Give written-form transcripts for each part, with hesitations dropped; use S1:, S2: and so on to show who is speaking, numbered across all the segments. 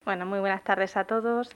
S1: Bueno, muy buenas tardes a todos.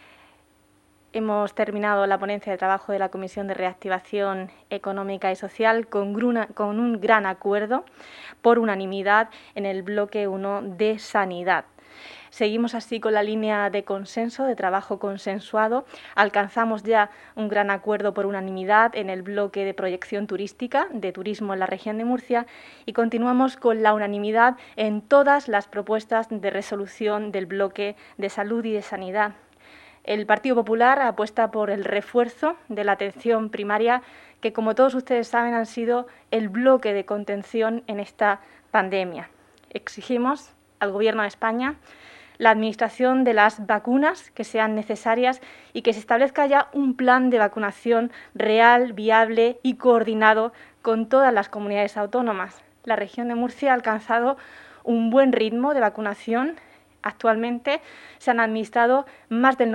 S1: Hemos terminado la ponencia de trabajo de la Comisión de Reactivación Económica y Social con un gran acuerdo por unanimidad en el bloque 1 de Sanidad. Seguimos así con la línea de consenso, de trabajo consensuado. Alcanzamos ya un gran acuerdo por unanimidad en el bloque de proyección turística, de turismo en la región de Murcia, y continuamos con la unanimidad en todas las propuestas de resolución del bloque de salud y de sanidad. El Partido Popular apuesta por el refuerzo de la atención primaria, que, como todos ustedes saben, han sido el bloque de contención en esta pandemia. Exigimos al Gobierno de España la administración de las vacunas que sean necesarias y que se establezca ya un plan de vacunación real, viable y coordinado con todas las comunidades autónomas. La región de Murcia ha alcanzado un buen ritmo de vacunación. Actualmente se han administrado más del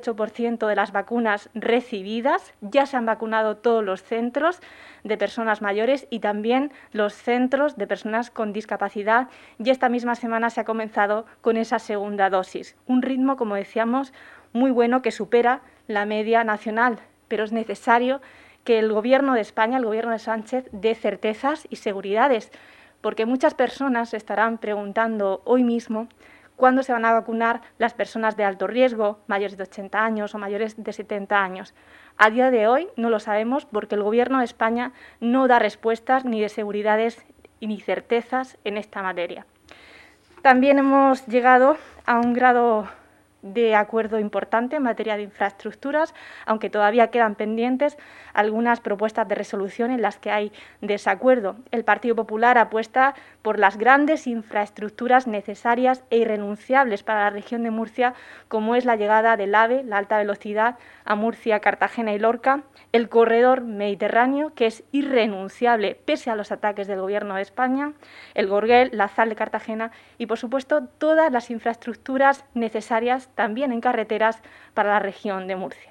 S1: 98% de las vacunas recibidas, ya se han vacunado todos los centros de personas mayores y también los centros de personas con discapacidad, y esta misma semana se ha comenzado con esa segunda dosis. Un ritmo, como decíamos, muy bueno, que supera la media nacional, pero es necesario que el Gobierno de España, el Gobierno de Sánchez, dé certezas y seguridades, porque muchas personas se estarán preguntando hoy mismo ¿cuándo se van a vacunar las personas de alto riesgo, mayores de 80 años o mayores de 70 años? A día de hoy no lo sabemos porque el Gobierno de España no da respuestas ni de seguridades ni certezas en esta materia. También hemos llegado a un grado de acuerdo importante en materia de infraestructuras, aunque todavía quedan pendientes algunas propuestas de resolución en las que hay desacuerdo. El Partido Popular apuesta por las grandes infraestructuras necesarias e irrenunciables para la región de Murcia, como es la llegada del AVE, la alta velocidad, a Murcia, Cartagena y Lorca, el corredor mediterráneo, que es irrenunciable pese a los ataques del Gobierno de España, el Gorguel, la ZAL de Cartagena y, por supuesto, todas las infraestructuras necesarias también en carreteras para la región de Murcia.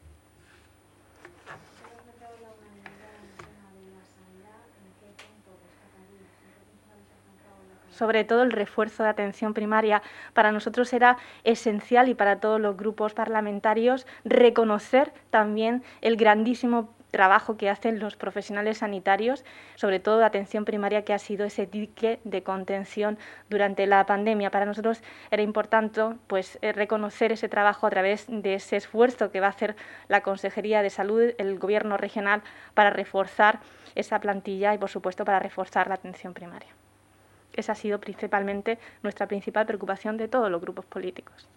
S1: Sobre todo el refuerzo de atención primaria. Para nosotros era esencial y para todos los grupos parlamentarios reconocer también el grandísimo trabajo que hacen los profesionales sanitarios, sobre todo de atención primaria, que ha sido ese dique de contención durante la pandemia. Para nosotros era importante reconocer ese trabajo a través de ese esfuerzo que va a hacer la Consejería de Salud, el Gobierno regional, para reforzar esa plantilla y, por supuesto, para reforzar la atención primaria. Esa ha sido principalmente nuestra principal preocupación de todos los grupos políticos.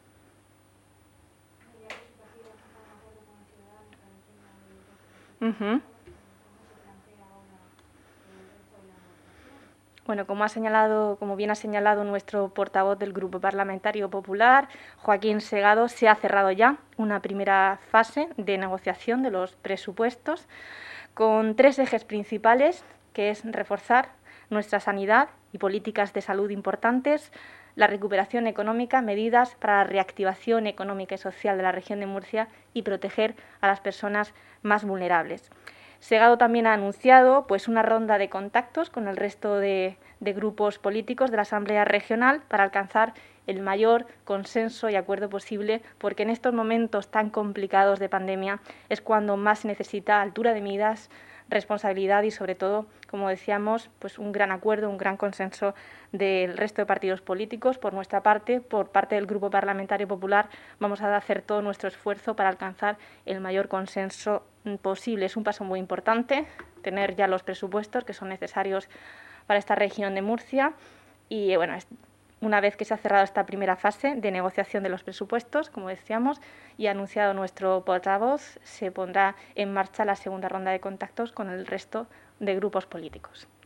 S1: Bueno, como bien ha señalado nuestro portavoz del Grupo Parlamentario Popular, Joaquín Segado, se ha cerrado ya una primera fase de negociación de los presupuestos con 3 ejes principales, que es reforzar nuestra sanidad y políticas de salud importantes, la recuperación económica, medidas para la reactivación económica y social de la región de Murcia y proteger a las personas más vulnerables. Segado también ha anunciado una ronda de contactos con el resto de grupos políticos de la Asamblea Regional para alcanzar el mayor consenso y acuerdo posible, porque en estos momentos tan complicados de pandemia es cuando más se necesita altura de miras, responsabilidad y, sobre todo, como decíamos, un gran acuerdo, un gran consenso del resto de partidos políticos. Por nuestra parte, por parte del Grupo Parlamentario Popular, vamos a hacer todo nuestro esfuerzo para alcanzar el mayor consenso posible. Es un paso muy importante tener ya los presupuestos que son necesarios para esta región de Murcia y, una vez que se ha cerrado esta primera fase de negociación de los presupuestos, como decíamos, y ha anunciado nuestro portavoz, se pondrá en marcha la segunda ronda de contactos con el resto de grupos políticos.